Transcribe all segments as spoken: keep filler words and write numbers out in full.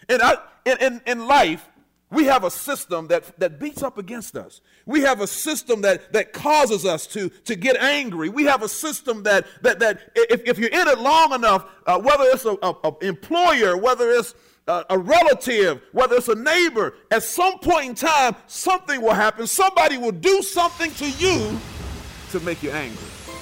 And I, in, in, in life, we have a system that, that beats up against us. We have a system that, that causes us to, to get angry. We have a system that, that, that if, if you're in it long enough, uh, whether it's an employer, whether it's a, a relative, whether it's a neighbor, at some point in time, something will happen. Somebody will do something to you to make you angry.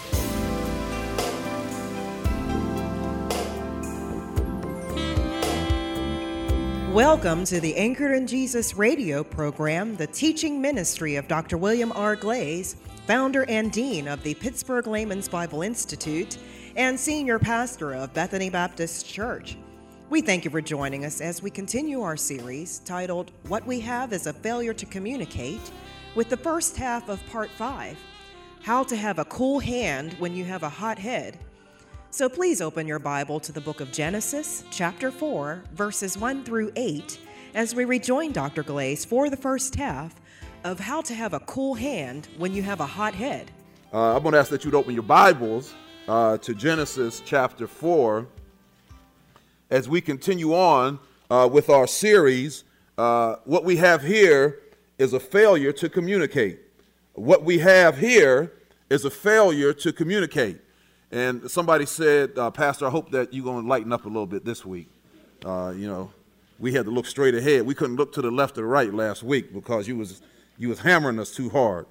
Welcome to the Anchored in Jesus radio program, the teaching ministry of Doctor William R. Glaze, founder and dean of the Pittsburgh Layman's Bible Institute and senior pastor of Bethany Baptist Church. We thank you for joining us as we continue our series titled, What We Have is a Failure to Communicate, with the first half of part five, How to Have a Cool Hand When You Have a Hot Head. So please open your Bible to the book of Genesis, chapter four, verses one through eight, as we rejoin Doctor Glaze for the first half of how to have a cool hand when you have a hot head. Uh, I'm going to ask that you'd open your Bibles uh, to Genesis chapter four as we continue on uh, with our series. Uh, what we have here is a failure to communicate. What we have here is a failure to communicate. And somebody said, uh, Pastor, I hope that you're going to lighten up a little bit this week. Uh, you know, we had to look straight ahead. We couldn't look to the left or the right last week because you was you was hammering us too hard.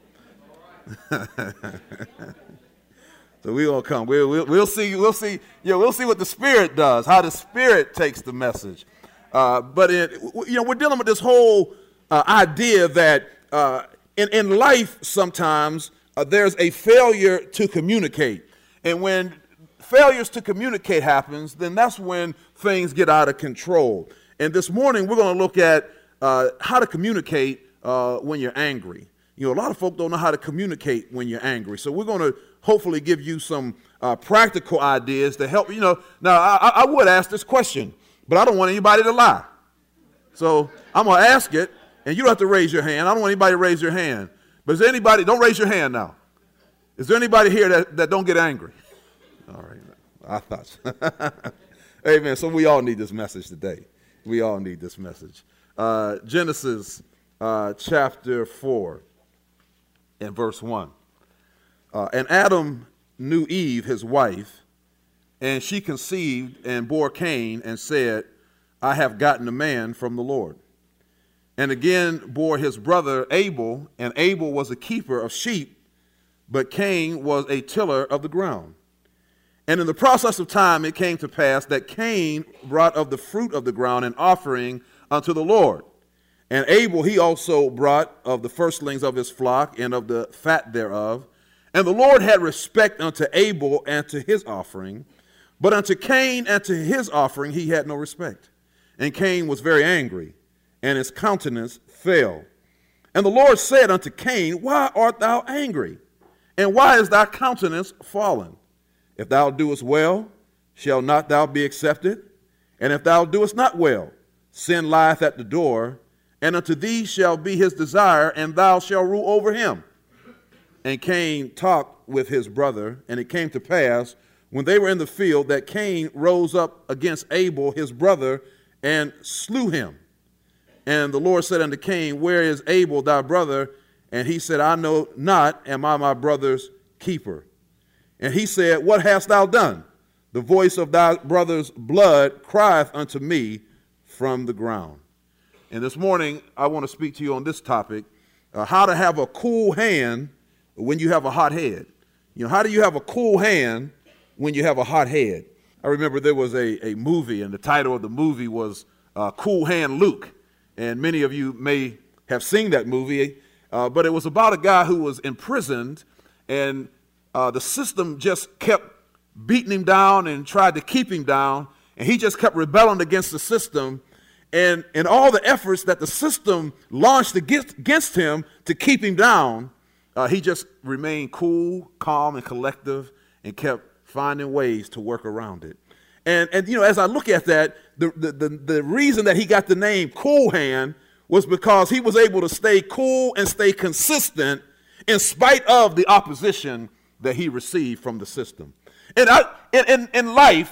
So we gonna come. We'll, we'll we'll see. We'll see. Yeah, we'll see what the Spirit does. How the Spirit takes the message. Uh, but in, you know, we're dealing with this whole uh, idea that uh, in in life sometimes uh, there's a failure to communicate. And when failures to communicate happens, then that's when things get out of control. And this morning, we're going to look at uh, how to communicate uh, when you're angry. You know, a lot of folk don't know how to communicate when you're angry. So we're going to hopefully give you some uh, practical ideas to help. You know, now I, I would ask this question, but I don't want anybody to lie. So I'm going to ask it, and you don't have to raise your hand. I don't want anybody to raise your hand. But is there anybody, don't raise your hand now. Is there anybody here that, that don't get angry? All right. I thought so. Amen. So we all need this message today. We all need this message. Uh, Genesis uh, chapter four and verse one. Uh, and Adam knew Eve, his wife, and she conceived and bore Cain and said, I have gotten a man from the Lord. And again bore his brother Abel, and Abel was a keeper of sheep, but Cain was a tiller of the ground. And in the process of time, it came to pass that Cain brought of the fruit of the ground an offering unto the Lord. And Abel he also brought of the firstlings of his flock and of the fat thereof. And the Lord had respect unto Abel and to his offering, but unto Cain and to his offering he had no respect. And Cain was very angry, and his countenance fell. And the Lord said unto Cain, Why art thou angry? And why is thy countenance fallen? If thou doest well, shall not thou be accepted? And if thou doest not well, sin lieth at the door, and unto thee shall be his desire, and thou shalt rule over him. And Cain talked with his brother, and it came to pass, when they were in the field, that Cain rose up against Abel his brother, and slew him. And the Lord said unto Cain, Where is Abel thy brother? And he said, I know not, am I my brother's keeper? And he said, What hast thou done? The voice of thy brother's blood crieth unto me from the ground. And this morning, I want to speak to you on this topic, uh, how to have a cool hand when you have a hot head. You know, how do you have a cool hand when you have a hot head? I remember there was a, a movie, and the title of the movie was uh, Cool Hand Luke. And many of you may have seen that movie. Uh, but it was about a guy who was imprisoned, and uh, the system just kept beating him down and tried to keep him down, and he just kept rebelling against the system. And in all the efforts that the system launched against, against him to keep him down, uh, he just remained cool, calm, and collective, and kept finding ways to work around it. And, and you know, as I look at that, the, the, the, the reason that he got the name Cool Hand was because he was able to stay cool and stay consistent in spite of the opposition that he received from the system. And I, in, in, in life,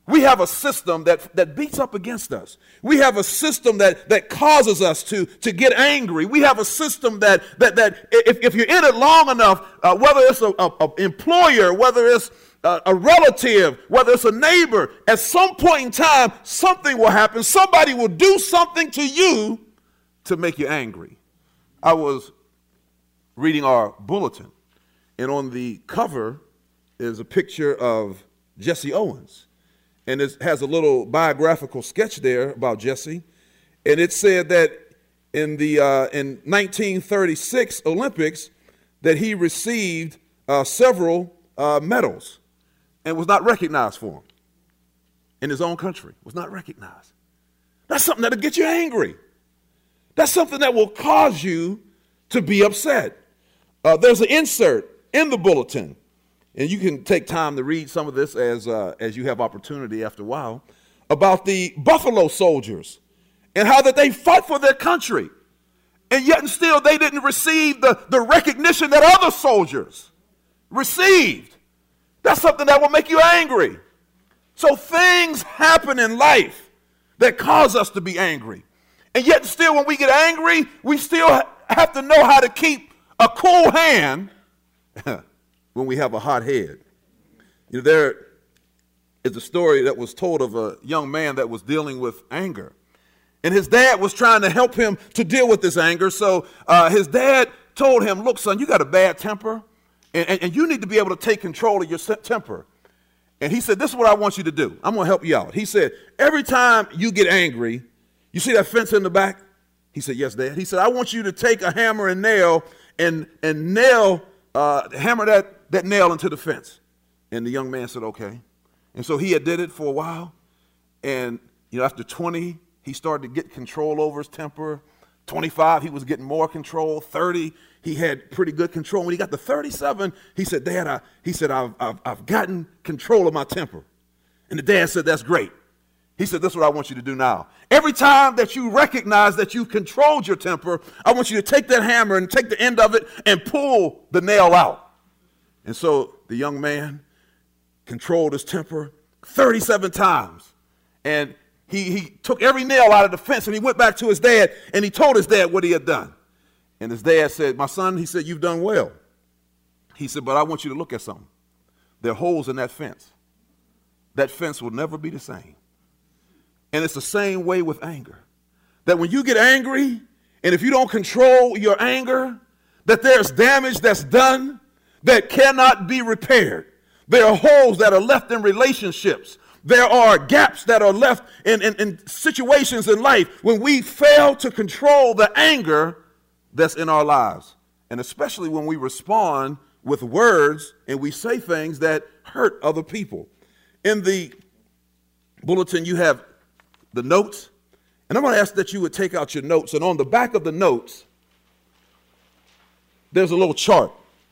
We have a system that, that beats up against us. We have a system that, that causes us to, to get angry. We have a system that, that, that if, if you're in it long enough, uh, whether it's an employer, whether it's a, a relative, whether it's a neighbor, at some point in time, something will happen. Somebody will do something to you to make you angry. I was reading our bulletin, and on the cover is a picture of Jesse Owens. And it has a little biographical sketch there about Jesse. And it said that in the uh, in nineteen thirty-six Olympics that he received uh, several uh, medals and was not recognized for them in his own country, was not recognized. That's something that'll get you angry. That's something that will cause you to be upset. Uh, there's an insert in the bulletin. And you can take time to read some of this as uh, as you have opportunity after a while, about the Buffalo Soldiers and how that they fought for their country. And yet and still they didn't receive the, the recognition that other soldiers received. That's something that will make you angry. So things happen in life that cause us to be angry. And yet and still when we get angry, we still ha- have to know how to keep a cool hand when we have a hot head. You know, there is a story that was told of a young man that was dealing with anger. And his dad was trying to help him to deal with this anger. So uh, his dad told him, look, son, you got a bad temper, and, and, and you need to be able to take control of your temper. And he said, this is what I want you to do. I'm going to help you out. He said, every time you get angry, you see that fence in the back? He said, yes, Dad. He said, I want you to take a hammer and nail and, and nail, uh, hammer that that nail into the fence. And the young man said, okay. And so he had did it for a while. And, you know, after twenty, he started to get control over his temper. twenty-five, he was getting more control. thirty, he had pretty good control. When he got to thirty-seven, he said, Dad, I, he said, I've, I've, I've gotten control of my temper. And the dad said, that's great. He said, this is what I want you to do now. Every time that you recognize that you've controlled your temper, I want you to take that hammer and take the end of it and pull the nail out. And so the young man controlled his temper thirty-seven times. And he, he took every nail out of the fence and he went back to his dad and he told his dad what he had done. And his dad said, my son, he said, you've done well. He said, but I want you to look at something. There are holes in that fence. That fence will never be the same. And it's the same way with anger. That when you get angry, and if you don't control your anger, that there's damage that's done that cannot be repaired. There are holes that are left in relationships. There are gaps that are left in, in, in situations in life when we fail to control the anger that's in our lives. And especially when we respond with words and we say things that hurt other people. In the bulletin, you have the notes. And I'm going to ask that you would take out your notes. And on the back of the notes, there's a little chart.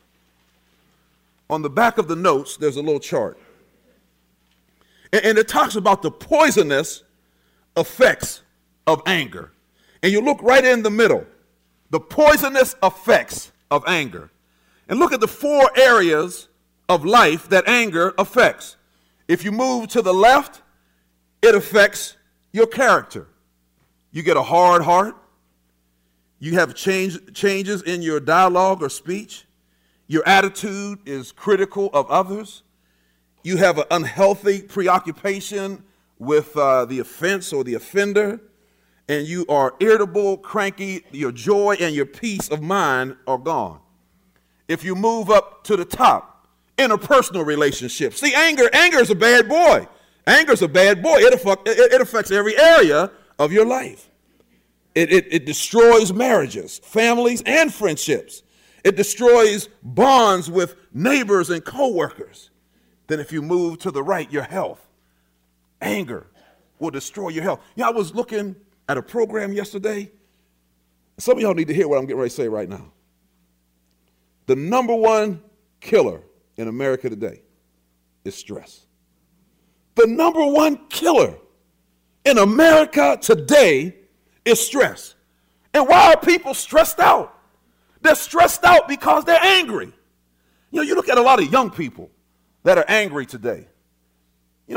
On the back of the notes, there's a little chart. And, and it talks about the poisonous effects of anger. And you look right in the middle, the poisonous effects of anger. And look at the four areas of life that anger affects. If you move to the left, it affects your character. You get a hard heart. You have change, changes in your dialogue or speech. Your attitude is critical of others. You have an unhealthy preoccupation with uh, the offense or the offender. And you are irritable, cranky. Your joy and your peace of mind are gone. If you move up to the top, interpersonal relationships. See, anger, anger is a bad boy. Anger is a bad boy. It, affect, it, it affects every area of your life. It, it, it destroys marriages, families, and friendships. It destroys bonds with neighbors and coworkers. Then if you move to the right, your health. Anger will destroy your health. You know, I was looking at a program yesterday. Some of y'all need to hear what I'm getting ready to say right now. The number one killer in America today is stress. The number one killer in America today is stress. And why are people stressed out? They're stressed out because they're angry. You know, you look at a lot of young people that are angry today. You know,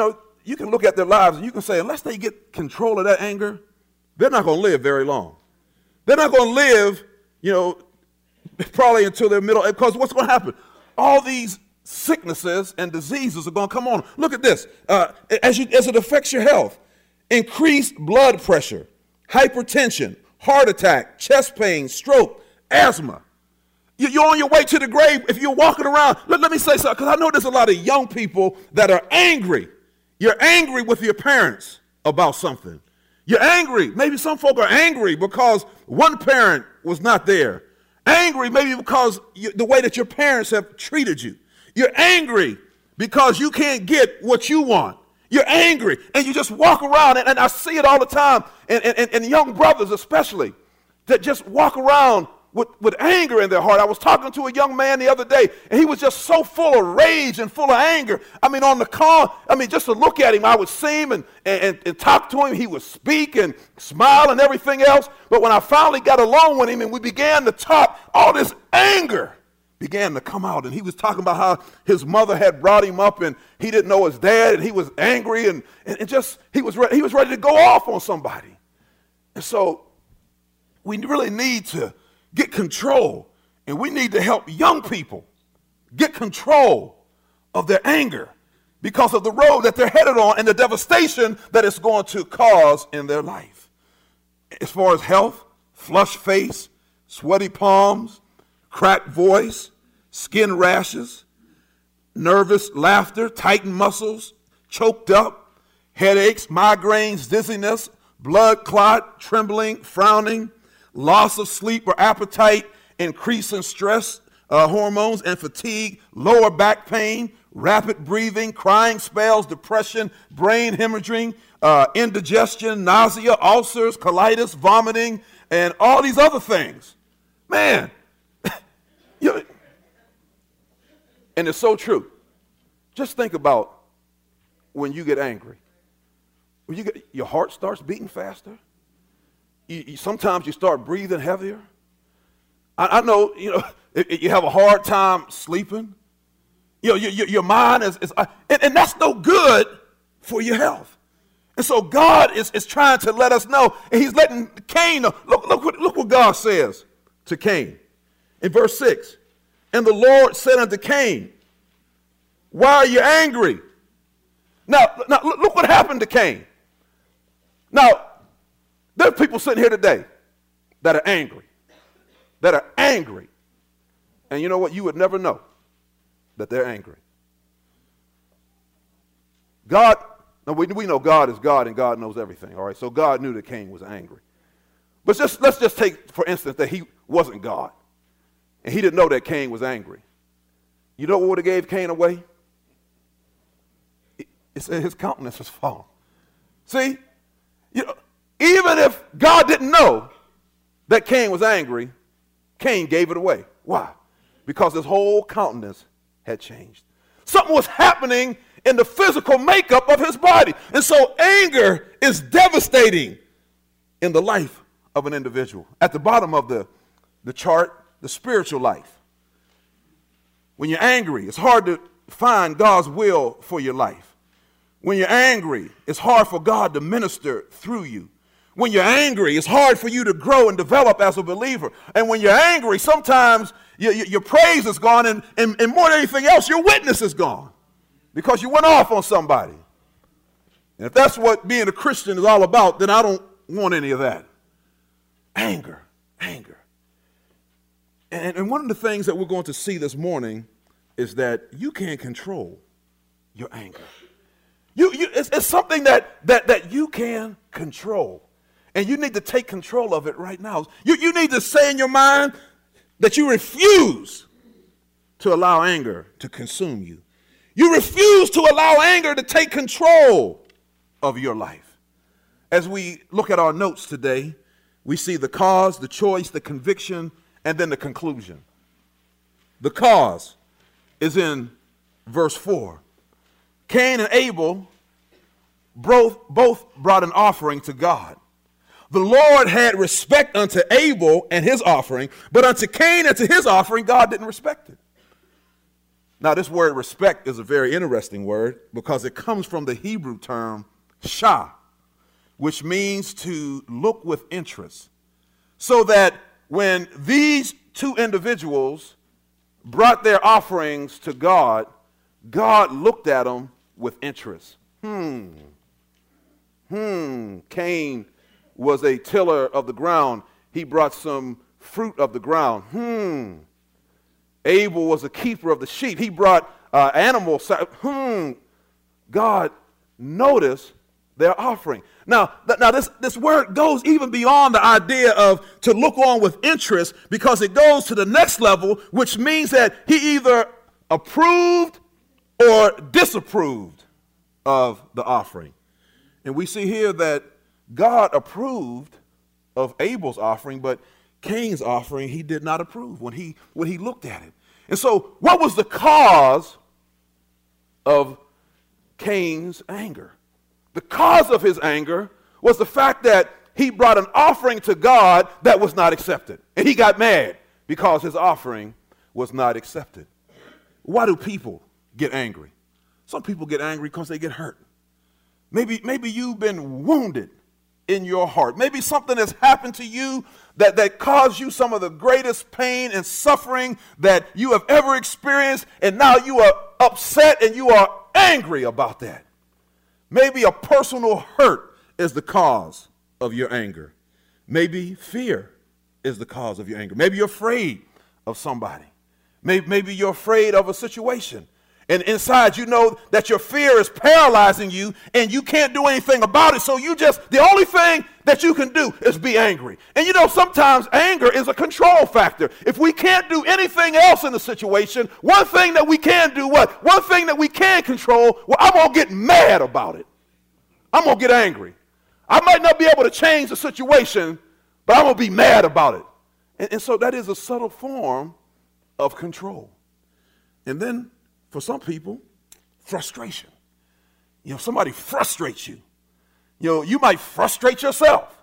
you can look at their lives and you can say, unless they get control of that anger, they're not going to live very long. They're not going to live, you know, probably until their middle, because what's going to happen? All these sicknesses and diseases are going to come on. Look at this. Uh, as, you, as it affects your health, increased blood pressure, hypertension, heart attack, chest pain, stroke, asthma. You're on your way to the grave if you're walking around. Let, let me say something, because I know there's a lot of young people that are angry. You're angry with your parents about something. You're angry. Maybe some folk are angry because one parent was not there. Angry maybe because you, the way that your parents have treated you. You're angry because you can't get what you want. You're angry, and you just walk around, and, and I see it all the time, and, and, and young brothers especially, that just walk around with, with anger in their heart. I was talking to a young man the other day, and he was just so full of rage and full of anger. I mean, on the car, I mean, just to look at him, I would see him and, and, and talk to him. He would speak and smile and everything else. But when I finally got alone with him and we began to talk, all this anger began to come out. And he was talking about how his mother had brought him up and he didn't know his dad, and he was angry, and, and, and just he was, re- he was ready to go off on somebody. And so we really need to get control, and we need to help young people get control of their anger because of the road that they're headed on and the devastation that it's going to cause in their life. As far as health, flushed face, sweaty palms, cracked voice, skin rashes, nervous laughter, tightened muscles, choked up, headaches, migraines, dizziness, blood clot, trembling, frowning, loss of sleep or appetite, increase in stress uh, hormones and fatigue, lower back pain, rapid breathing, crying spells, depression, brain hemorrhaging, uh, indigestion, nausea, ulcers, colitis, vomiting, and all these other things. Man, you, and it's so true. Just think about when you get angry. When you get, your heart starts beating faster. You, you, sometimes you start breathing heavier. I, I know, you know, if, you have a hard time sleeping. You know, your, your, your mind is, is uh, and, and that's no good for your health. And so God is, is trying to let us know, and he's letting Cain know. Look, look, what, look what God says to Cain in verse six. And the Lord said unto Cain, why are you angry? Now, now look what happened to Cain. Now, there are people sitting here today that are angry, that are angry. And you know what? You would never know that they're angry. God, now we, we know God is God and God knows everything, all right? So God knew that Cain was angry. But just let's just take, for instance, that he wasn't God. And he didn't know that Cain was angry. You know what would have gave Cain away? It, it said his countenance was fallen. See? You know, even if God didn't know that Cain was angry, Cain gave it away. Why? Because his whole countenance had changed. Something was happening in the physical makeup of his body. And so anger is devastating in the life of an individual. At the bottom of the, the chart, the spiritual life. When you're angry, it's hard to find God's will for your life. When you're angry, it's hard for God to minister through you. When you're angry, it's hard for you to grow and develop as a believer. And when you're angry, sometimes your, your, your praise is gone, and, and, and more than anything else, your witness is gone because you went off on somebody. And if that's what being a Christian is all about, then I don't want any of that. Anger, anger. And, and one of the things that we're going to see this morning is that you can't control your anger. You, you, it's, it's something that, that, that you can control. And you need to take control of it right now. You, you need to say in your mind that you refuse to allow anger to consume you. You refuse to allow anger to take control of your life. As we look at our notes today, we see the cause, the choice, the conviction, and then the conclusion. The cause is in verse four. Cain and Abel both, both brought an offering to God. The Lord had respect unto Abel and his offering, but unto Cain and to his offering, God didn't respect it. Now, this word respect is a very interesting word because it comes from the Hebrew term shah, which means to look with interest. So that when these two individuals brought their offerings to God, God looked at them with interest. Hmm. Hmm. Cain was a tiller of the ground. He brought some fruit of the ground. Hmm. Abel was a keeper of the sheep. He brought uh, animals. Hmm. God noticed their offering. Now, th- now this, this word goes even beyond the idea of to look on with interest, because it goes to the next level, which means that he either approved or disapproved of the offering. And we see here that God approved of Abel's offering, but Cain's offering he did not approve when he when he looked at it. And so what was the cause of Cain's anger? The cause of his anger was the fact that he brought an offering to God that was not accepted. And he got mad because his offering was not accepted. Why do people get angry? Some people get angry because they get hurt. Maybe, maybe you've been wounded in your heart. Maybe something has happened to you that, that caused you some of the greatest pain and suffering that you have ever experienced, and now you are upset and you are angry about that. Maybe a personal hurt is the cause of your anger. Maybe fear is the cause of your anger. Maybe you're afraid of somebody. Maybe, maybe you're afraid of a situation. And inside you know that your fear is paralyzing you and you can't do anything about it. So you just, the only thing that you can do is be angry. And you know, sometimes anger is a control factor. If we can't do anything else in the situation, one thing that we can do, what? One thing that we can control, well, I'm going to get mad about it. I'm going to get angry. I might not be able to change the situation, but I'm going to be mad about it. And, and so that is a subtle form of control. And then for some people, frustration. You know, somebody frustrates you. You know, you might frustrate yourself.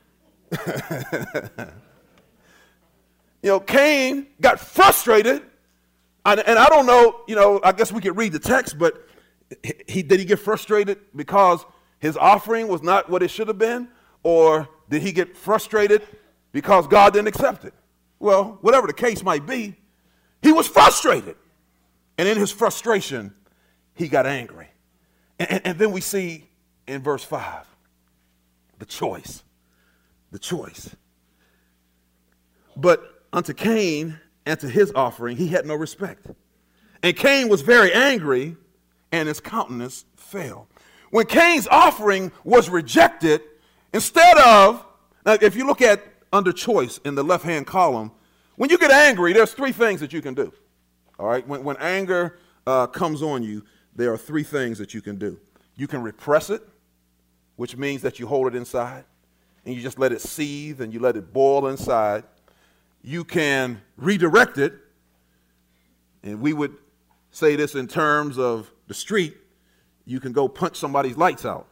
You know, Cain got frustrated, and, and I don't know, you know, I guess we could read the text, but he, he did he get frustrated because his offering was not what it should have been, or did he get frustrated because God didn't accept it? Well, whatever the case might be, he was frustrated. And in his frustration, he got angry. And, and, and then we see in verse five, the choice. The choice. But unto Cain and to his offering, he had no respect. And Cain was very angry, and his countenance fell. When Cain's offering was rejected, instead of, now if you look at under choice in the left-hand column, when you get angry, there's three things that you can do. All right, when, when anger uh, comes on you, there are three things that you can do. You can repress it, which means that you hold it inside, and you just let it seethe, and you let it boil inside. You can redirect it, and we would say this in terms of the street. You can go punch somebody's lights out.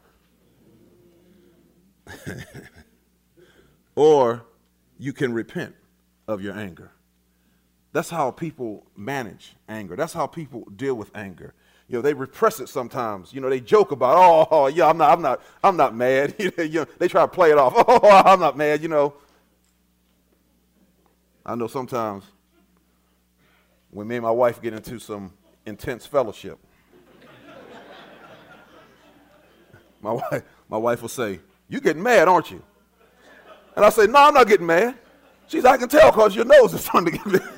Or you can repent of your anger. That's how people manage anger. That's how people deal with anger. You know, they repress it sometimes. You know, they joke about, oh, oh yeah, I'm not, I'm not, I'm not mad. you know, they try to play it off. Oh, I'm not mad. You know, I know sometimes when me and my wife get into some intense fellowship, my wife, my wife will say, "You getting mad, aren't you?" And I say, "No, I'm not getting mad." She says, "I can tell because your nose is starting to get big."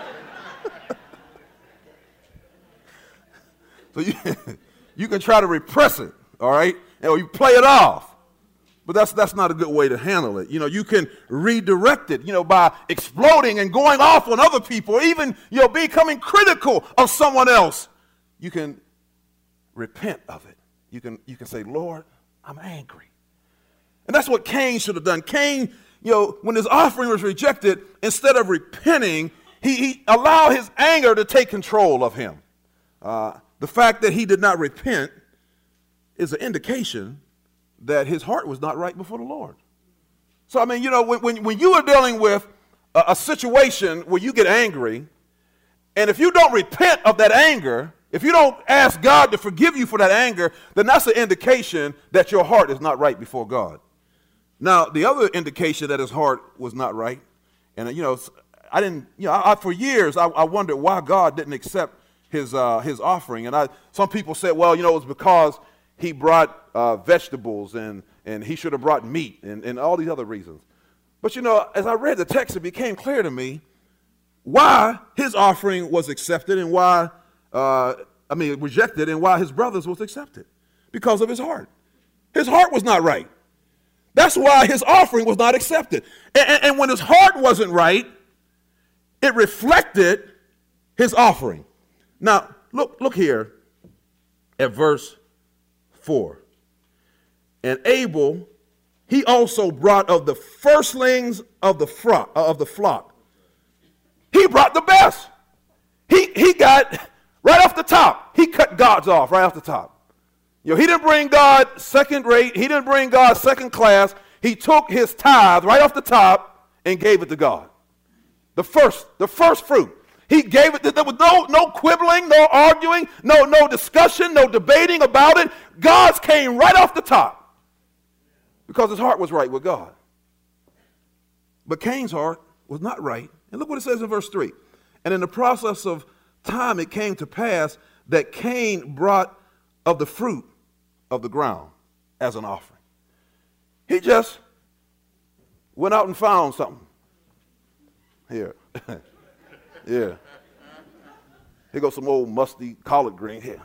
So you, you can try to repress it, all right? Or you play it off. But that's that's not a good way to handle it. You know, you can redirect it, you know, by exploding and going off on other people, or even, you know, becoming critical of someone else. You can repent of it. You can you can say, "Lord, I'm angry." And that's what Cain should have done. Cain, you know, when his offering was rejected, instead of repenting, he, he allowed his anger to take control of him. Uh, the fact that he did not repent is an indication that his heart was not right before the Lord. So, I mean, you know, when, when, when you are dealing with a, a situation where you get angry, And if you don't repent of that anger, if you don't ask God to forgive you for that anger, then that's an indication that your heart is not right before God. Now, the other indication that his heart was not right, and you know, I didn't, you know, I, I, for years I, I wondered why God didn't accept his uh, his offering. And I, some people said, well, you know, it was because he brought uh, vegetables and and he should have brought meat and, and all these other reasons. But you know, as I read the text, it became clear to me why his offering was accepted and why, uh, I mean, rejected, and why his brothers was accepted. Because of his heart. His heart was not right. That's why his offering was not accepted. And, and, and when his heart wasn't right, it reflected his offering. Now, look, look here at verse four. And Abel, he also brought of the firstlings of the flock, of the flock. He brought the best. He, he got right off the top. He cut God's off right off the top. You know, he didn't bring God second rate. He didn't bring God second class. He took his tithe right off the top and gave it to God. The first, the first fruit. He gave it. There was no, no quibbling, no arguing, no, no discussion, no debating about it. God's came right off the top because his heart was right with God. But Cain's heart was not right. And look what it says in verse three. And in the process of time, it came to pass that Cain brought of the fruit of the ground as an offering. He just went out and found something. Here. Yeah. Here goes some old musty collard green here.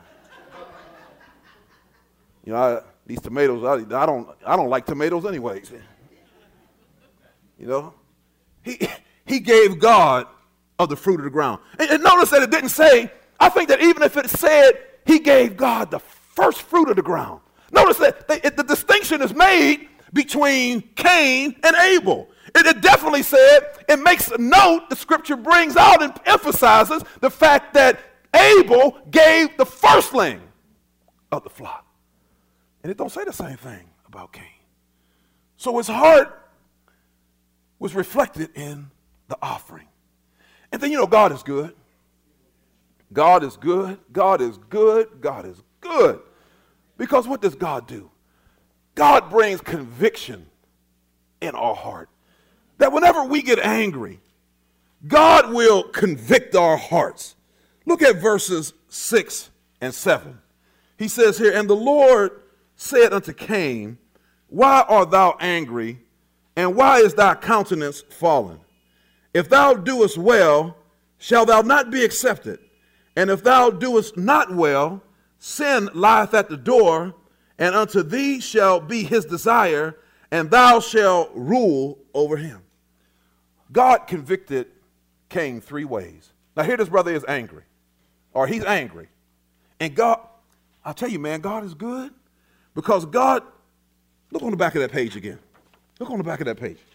You know, I, these tomatoes, I, I don't I don't like tomatoes anyways. You know? He he gave God of the fruit of the ground. And, and notice that it didn't say, I think that even if it said he gave God the first fruit of the ground. Notice that they, it, the distinction is made between Cain and Abel. It, it definitely said, it makes a note, the scripture brings out and emphasizes the fact that Abel gave the firstling of the flock. And it don't say the same thing about Cain. So his heart was reflected in the offering. And then, you know, God is good. God is good. God is good. God is good. Because what does God do? God brings conviction in our heart. That whenever we get angry, God will convict our hearts. Look at verses six and seven. He says here, and the Lord said unto Cain, why art thou angry, and why is thy countenance fallen? If thou doest well, shall thou not be accepted? And if thou doest not well, sin lieth at the door, and unto thee shall be his desire, and thou shalt rule over him. God convicted Cain three ways. Now here this brother is angry, or he's angry. And God, I'll tell you, man, God is good, because God, look on the back of that page again. Look on the back of that page.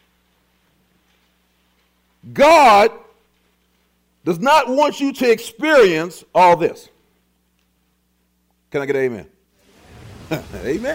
God does not want you to experience all this. Can I get an amen? Amen.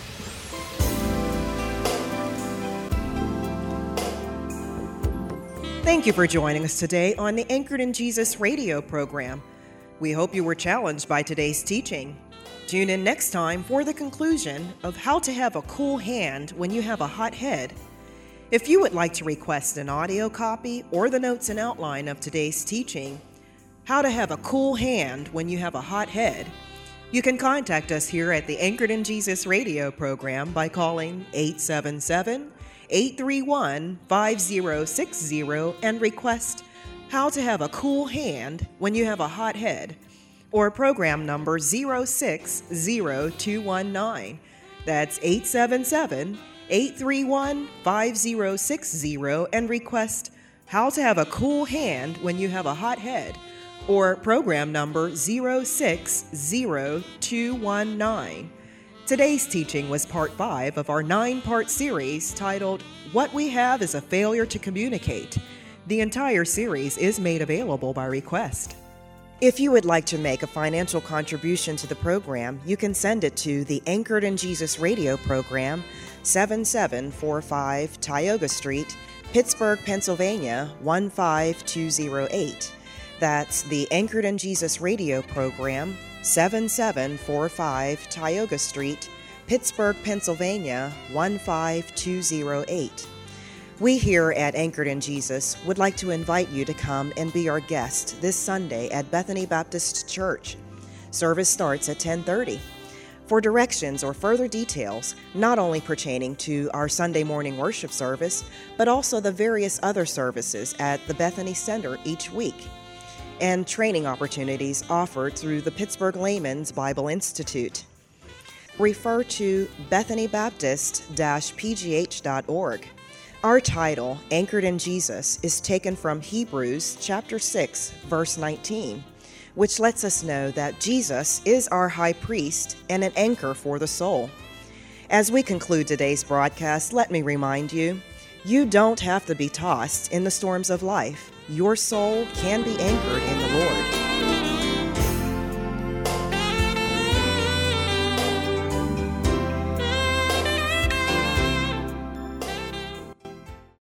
Thank you for joining us today on the Anchored in Jesus radio program. We hope you were challenged by today's teaching. Tune in next time for the conclusion of how to have a cool hand when you have a hot head. If you would like to request an audio copy or the notes and outline of today's teaching, how to have a cool hand when you have a hot head, you can contact us here at the Anchored in Jesus radio program by calling eight seven seven, eight three one, five zero six zero and request how to have a cool hand when you have a hot head, or program number zero six zero two one nine. That's eight seven seven, eight three one, five zero six zero and request how to have a cool hand when you have a hot head, or program number zero six zero two one nine. Today's teaching was part five of our nine-part series titled, What We Have is a Failure to Communicate. The entire series is made available by request. If you would like to make a financial contribution to the program, you can send it to the Anchored in Jesus radio program, seven seven four five Tioga Street, Pittsburgh, Pennsylvania, one five two zero eight. That's the Anchored in Jesus radio program, seven seven four five Tioga Street, Pittsburgh, Pennsylvania, one five two zero eight. We here at Anchored in Jesus would like to invite you to come and be our guest this Sunday at Bethany Baptist Church. Service starts at ten thirty. For directions or further details, not only pertaining to our Sunday morning worship service, but also the various other services at the Bethany Center each week, and training opportunities offered through the Pittsburgh Layman's Bible Institute, refer to bethany baptist dash p g h dot org. Our title, Anchored in Jesus, is taken from Hebrews chapter six, verse nineteen, which lets us know that Jesus is our high priest and an anchor for the soul. As we conclude today's broadcast, let me remind you, you don't have to be tossed in the storms of life. Your soul can be anchored in the Lord.